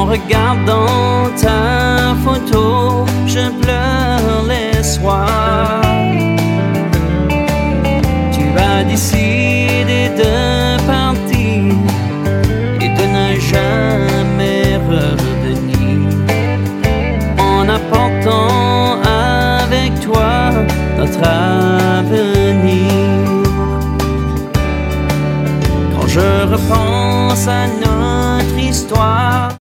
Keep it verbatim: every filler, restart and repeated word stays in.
regardant ta photo, je pleure les soirs. Tu as décidé de partir et de ne jamais revenir, en apportant avec toi notre avenir. Quand je repense à notre histoire,